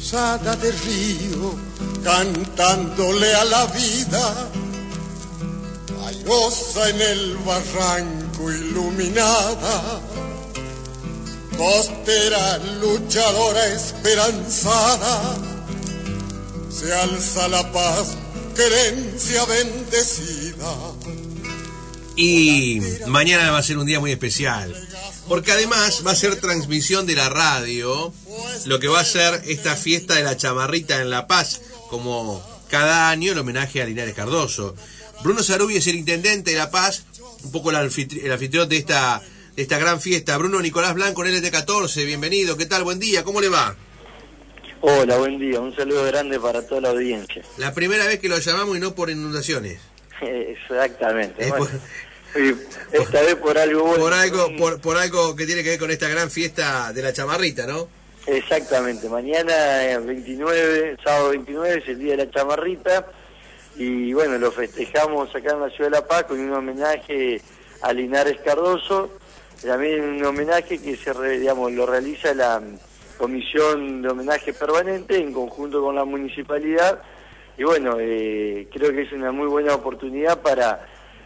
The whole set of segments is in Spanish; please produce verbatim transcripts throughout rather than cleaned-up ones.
cruzada de río, cantándole a la vida, airosa en el barranco iluminada, costera luchadora esperanzada, se alza la paz, querencia bendecida. Y mañana va a ser un día muy especial, porque además va a ser transmisión de la radio, lo que va a ser esta fiesta de la chamarrita en La Paz, como cada año el homenaje a Linares Cardoso. Bruno Sarubi es el intendente de La Paz, un poco el, anfitri- el anfitrión de esta, de esta gran fiesta. Bruno, Nicolás Blanco en L T catorce, bienvenido, ¿qué tal? Buen día, ¿cómo le va? Hola, buen día, un saludo grande para toda la audiencia. La primera vez que lo llamamos y no por inundaciones. Exactamente. Es Bueno, por, esta vez por algo bueno. por algo por, por algo que tiene que ver con esta gran fiesta de la chamarrita, ¿no? Exactamente, mañana veintinueve, sábado veintinueve es el día de la chamarrita y bueno, lo festejamos acá en la ciudad de La Paz con un homenaje a Linares Cardoso, también un homenaje que se re, digamos, lo realiza la comisión de homenaje permanente en conjunto con la municipalidad y bueno, eh, creo que es una muy buena oportunidad para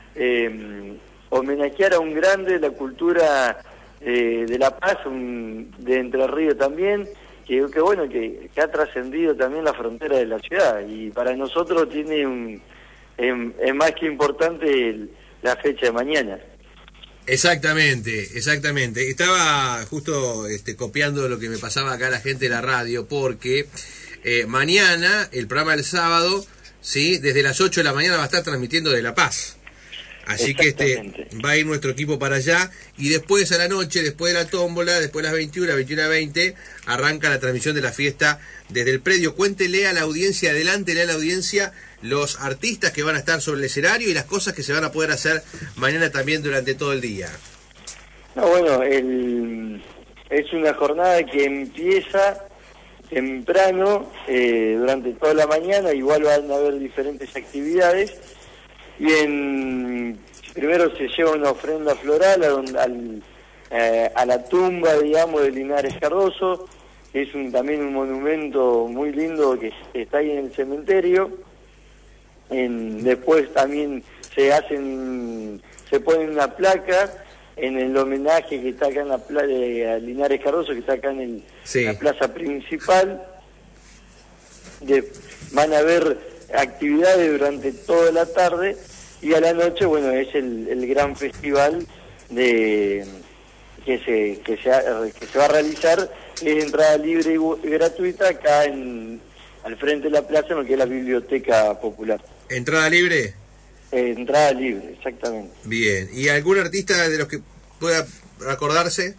eh, homenajear a un grande de la cultura eh, de La Paz, un, de Entre Ríos también, que, que bueno, que, que ha trascendido también la frontera de la ciudad y para nosotros tiene un es, es más que importante el, la fecha de mañana. Exactamente, exactamente. Estaba justo este, copiando lo que me pasaba acá a la gente de la radio, porque eh, mañana, el programa del sábado, sí, desde las ocho de la mañana va a estar transmitiendo de La Paz. Así que este va a ir nuestro equipo para allá y después a la noche, después de la tómbola, después de las veintiuna, veintiuna veinte, arranca la transmisión de la fiesta desde el predio. Cuéntele a la audiencia, adelántele a la audiencia los artistas que van a estar sobre el escenario y las cosas que se van a poder hacer mañana también durante todo el día. No, bueno, el, es una jornada que empieza temprano, eh, durante toda la mañana, igual van a haber diferentes actividades. Y en, primero se lleva una ofrenda floral a, donde, al, eh, a la tumba, digamos, de Linares Cardoso, que es un, también un monumento muy lindo que está ahí en el cementerio. En, después también se hacen, se pone una placa en el homenaje que está acá en la plaza de Linares Cardoso, que está acá en el, sí. la plaza principal. De, van a haber actividades durante toda la tarde y a la noche, bueno, es el, el gran festival de que se que se, que se va a realizar, es entrada libre y gratuita acá en al frente de la plaza, en lo que es la Biblioteca Popular. ¿Entrada libre? Eh, entrada libre, exactamente. Bien, ¿y algún artista de los que pueda acordarse?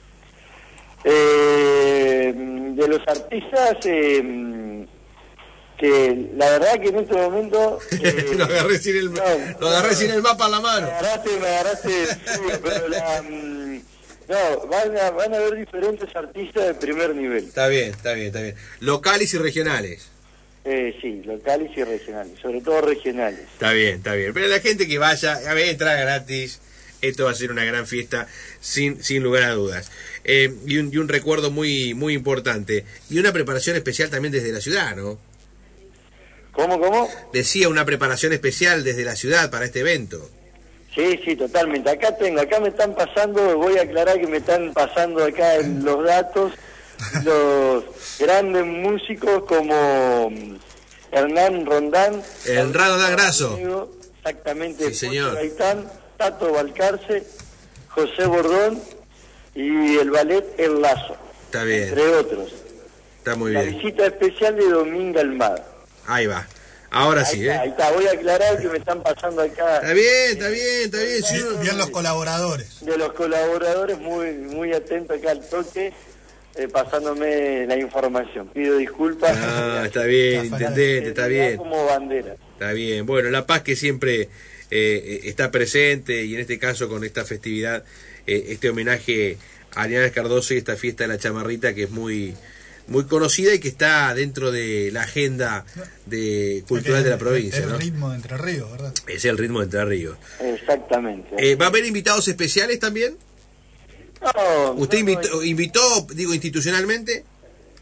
Eh, de los artistas, eh, que la verdad que en este momento eh, lo agarré sin el no, lo agarré no, sin el mapa en la mano. Me agarraste, me agarraste, sí, pero la, mm, no, van a, van a haber diferentes artistas de primer nivel. Está bien, está bien, está bien. Locales y regionales. Eh, sí, locales y regionales, sobre todo regionales. Está bien, está bien. Pero la gente que vaya, a ver, entra gratis. Esto va a ser una gran fiesta, sin sin lugar a dudas. Eh, y, un, y un recuerdo muy muy importante. Y una preparación especial también desde la ciudad, ¿no? ¿Cómo, cómo? Decía, una preparación especial desde la ciudad para este evento. Sí, sí, totalmente. Acá tengo, acá me están pasando, voy a aclarar que me están pasando acá en los datos los grandes músicos como Hernán Rondán. Hernán Rondán Grasso. Exactamente. Sí, señor. Gaitán, Tato Balcarce, José Bordón y el ballet El Lazo. Está bien. Entre otros. Está muy La bien. La visita especial de Dominga Almada. Ahí va. Ahora ahí sí, está, ¿eh? Ahí está, voy a aclarar que me están pasando acá. Está bien, está bien, está bien. Sí, bien, bien los colaboradores. De los colaboradores, muy muy atentos acá al toque, eh, pasándome la información. Pido disculpas. Ah, está bien, intendente, está bien. Como bandera. Está bien. Bueno, La Paz que siempre eh, está presente y en este caso con esta festividad, eh, este homenaje a Linares Cardoso y esta fiesta de la chamarrita que es muy... muy conocida y que está dentro de la agenda de cultural de la provincia. Es el ¿no? ritmo de Entre Ríos, ¿verdad? Es el ritmo de Entre Ríos. Exactamente. Eh, ¿Va a haber invitados especiales también? No. ¿Usted no, invitó, no, invitó, digo, institucionalmente?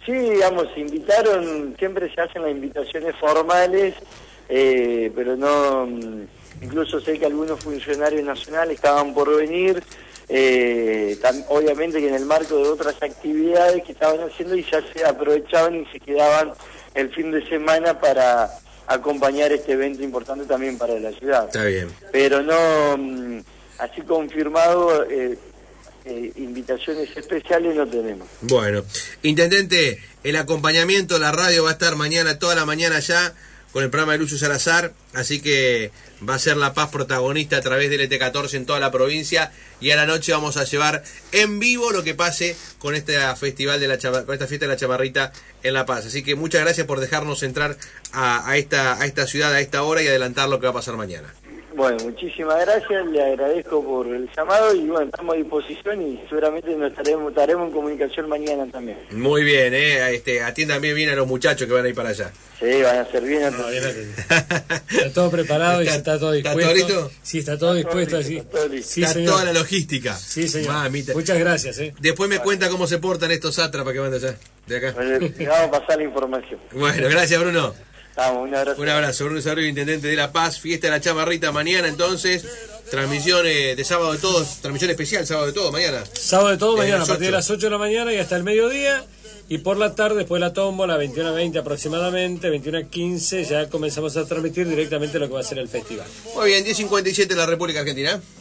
Sí, digamos, se invitaron, siempre se hacen las invitaciones formales, eh, pero no, incluso sé que algunos funcionarios nacionales estaban por venir, eh, tam, obviamente que en el marco de otras actividades que estaban haciendo y ya se aprovechaban y se quedaban el fin de semana para acompañar este evento importante también para la ciudad. Está bien. Pero no, así confirmado, eh, eh, invitaciones especiales no tenemos. Bueno, intendente, el acompañamiento, la radio va a estar mañana, toda la mañana ya, con el programa de Lucho Salazar, así que va a ser La Paz protagonista a través del E T catorce en toda la provincia, y a la noche vamos a llevar en vivo lo que pase con este festival de la Chama- con esta fiesta de la Chamarrita en La Paz. Así que muchas gracias por dejarnos entrar a, a esta a esta ciudad a esta hora y adelantar lo que va a pasar mañana. Bueno, muchísimas gracias, le agradezco por el llamado y bueno, estamos a disposición y seguramente nos estaremos, estaremos en comunicación mañana también. Muy bien, eh, este, atiendan bien, bien a los muchachos que van a ir para allá. Sí, van a ser bien. No, bien atendido. Está todo preparado ¿Está, y está todo dispuesto. ¿Está todo listo? Sí, está todo dispuesto así. Está todo listo. Sí, Está señor. toda la logística. Sí, señor. Mamita. Muchas gracias, eh. Después me cuenta cómo se portan estos sátrapas que van de allá, de acá. Bueno, le vamos a pasar la información. Bueno, gracias, Bruno. Vamos, un abrazo. Un abrazo, Bruno Sarrio, intendente de La Paz, fiesta de la Chamarrita mañana entonces, transmisión eh, de sábado de todos, transmisión especial sábado de todo mañana. Sábado de todo Desde mañana, las a partir de ocho. las ocho de la mañana y hasta el mediodía. Y por la tarde, después de la tómbola, veintiuna veinte aproximadamente, veintiuna quince, ya comenzamos a transmitir directamente lo que va a ser el festival. Muy bien, diez cincuenta y siete en la República Argentina.